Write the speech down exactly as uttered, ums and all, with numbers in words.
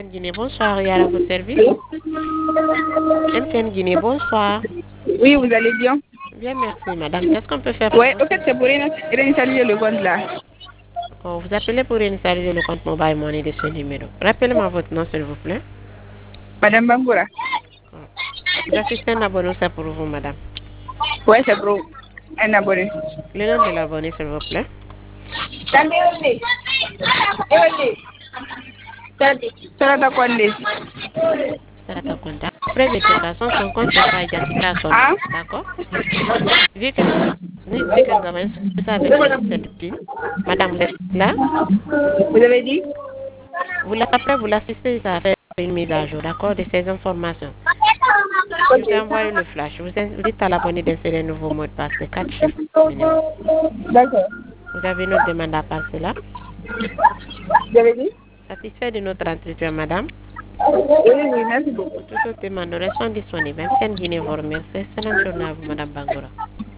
Guinée, bonsoir, et à vos services. M T N Guinée, bonsoir. Oui, vous allez bien? Bien, merci, madame. Qu'est-ce qu'on peut faire pour Oui, vous? au fait, c'est pour réinitialiser le compte là. Oh, vous appelez pour réinitialiser le compte mobile money de ce numéro. Rappelez-moi votre nom, s'il vous plaît. Madame Bangoura. Oh. Vous assistez un abonné, c'est pour vous, madame. Oui, c'est pour un abonné. Le nom de l'abonné, s'il vous plaît. Sarata Kondé. Sarata Konta. Après vérification, son compte n'est pas identifié à son nom. Ah? D'accord? Vu que nous, nous, vu que nous avons ça avec le système de P I N, madame, vous êtes là? Vous avez dit? Vous l'appelez, vous l'assistez, ça va faire une mise à jour, d'accord, de ces informations. Je Ok. vous ai envoyé le flash. Vous invite à l'abonné d'insérer un nouveau mot de passe de quatre chiffres minimum. D'accord. Vous avez une autre demande à passer là? Vous avez dit? Satisfait de notre entretien, madame? Oui, oui, merci beaucoup. Pour toute autre demande, nous restons disponibles. M T N Guinée vous remercie. Excellente journée à vous, madame Bangoura.